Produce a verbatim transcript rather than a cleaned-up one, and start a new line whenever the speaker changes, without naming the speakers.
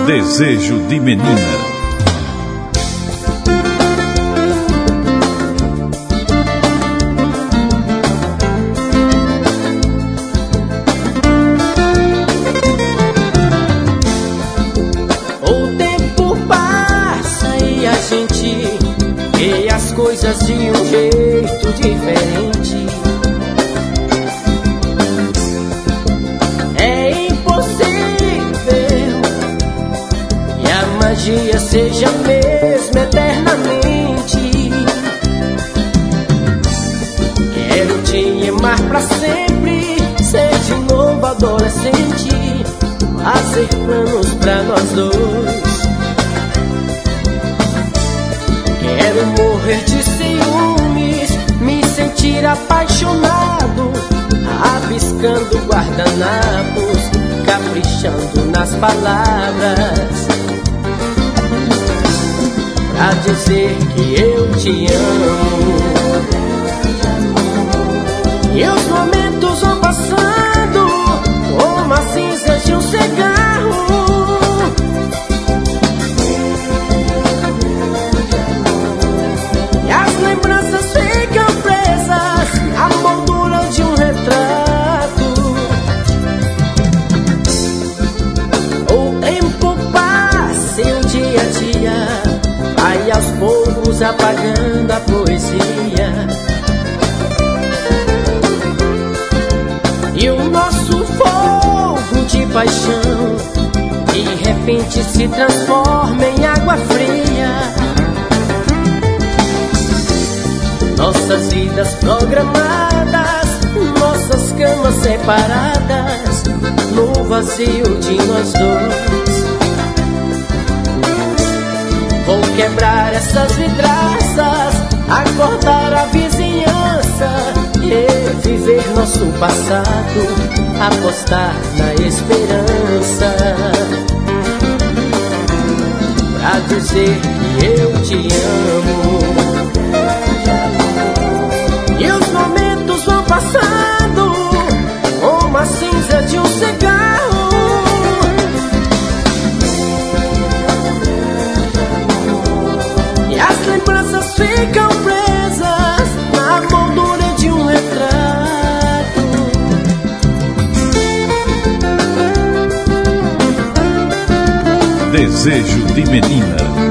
Desejo de menina.
O tempo passa e a gente vê as coisas de um jeito diferente. É impossível que a magia seja a mesma eternamente. Quero te amar pra sempre, ser de novo adolescente, fazer planos pra nós dois. Quero morrer de ciúmes, me sentir apaixonado, rabiscando guardanapos, caprichando nas palavras, pra dizer que eu te amo. E os momentos vão passando como as cinzas de um cigarro, e as lembranças ficam presas na moldura de um retrato. O tempo passa e o dia a dia vai aos poucos apagando a poesia, e o nosso fogo de paixão de repente se transforma em água fria. Nossas vidas programadas, nossas camas separadas, no vazio de nós dois. Vou quebrar essas vidraças, acordar a vizinhança, reviver nosso passado, apostar na esperança, pra dizer que eu te amo. E os momentos vão passando como a cinza de um cigarro, e as lembranças ficam presas na moldura de um retrato.
Desejo de menina.